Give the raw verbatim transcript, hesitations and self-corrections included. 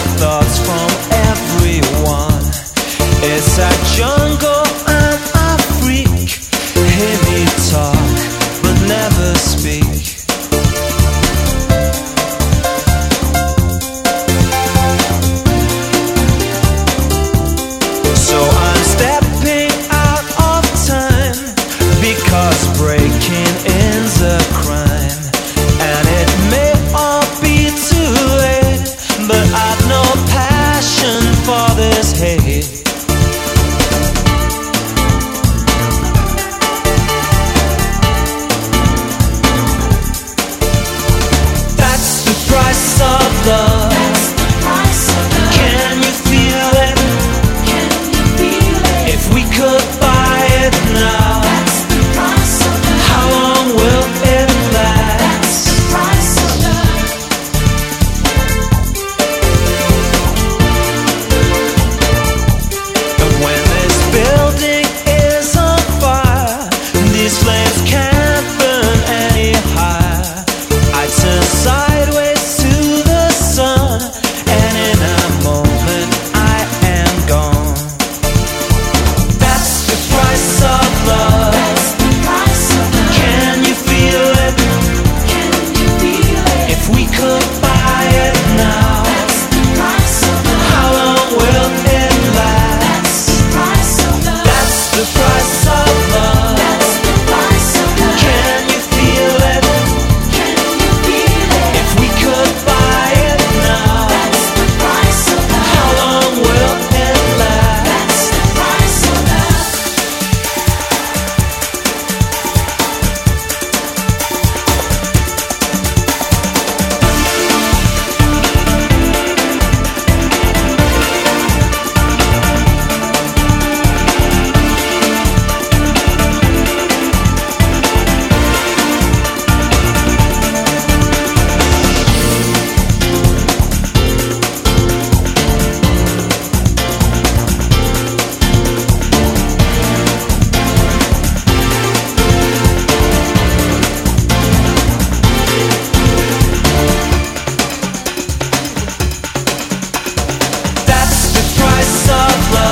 thoughts from everyone. It's a jungle and a freak. Hear me talk, but never speak. So I'm stepping out of time, because breaking in's a crime. And it may all be too late, but I've no passion for this hate. That's the price of love. Can you feel it? If we could buy it now, how long will it last? And when this building is on fire, these flames can't burn any higher. I turn sideways to the sun, and in a moment I am gone. That's the price of love. Can you feel it? If we could buy it now, how long will it last? That's the price of love. Can you feel it? If we could buy it now, how long will it last? That's the price of love.